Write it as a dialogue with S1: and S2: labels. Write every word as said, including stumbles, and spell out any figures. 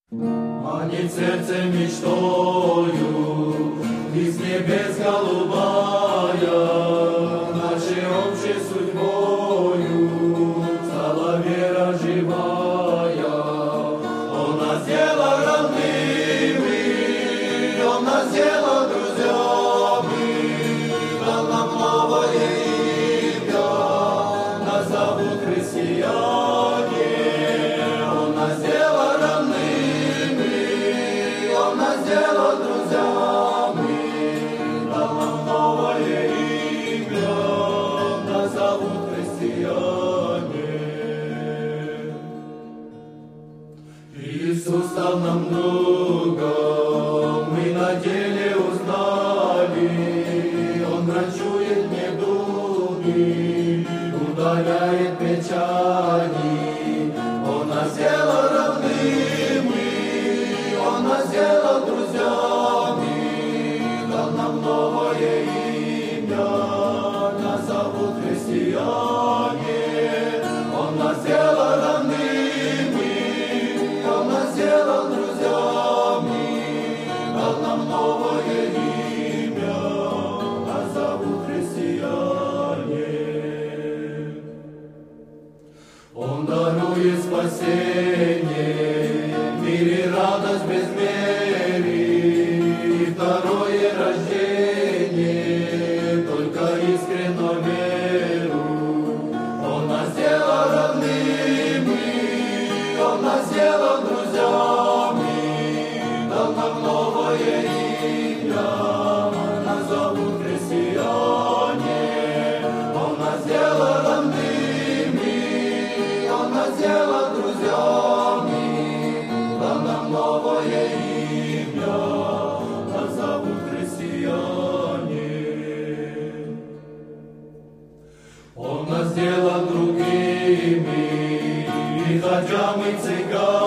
S1: Манит сердце мечтою, из небес голубая, нашей общей судьбою стала вера живая. Он нас сделал родными, Он нас сделал друзьями, дал нам новое имя, нас зовут христиане. Он нас сделал родными, Он нас сделал друзьями, дал нам новое имя, нас зовут христиане. Иисус стал нам другом, мы на деле узнали, Он врачует недуги, удаляет печали. Он нас сделал родными, Он нас сделал друзьями, дал нам новое имя, нас зовут христиане. Он нас сделал родными, Он нас сделал друзьями, дал нам новое имя, нас зовут христиане. Он дарует спасение, в мире радость без меры, и второе рождение, только искренно веру. Он нас сделал родными, Он нас сделал друзьями, дал нам новое имя, нас зовут христиане. Он нас сделал родными, Он нас сделал друзьями, дал нам новое имя, нас зовут христиане. Он нас сделал другими, и хотя мы цыгане,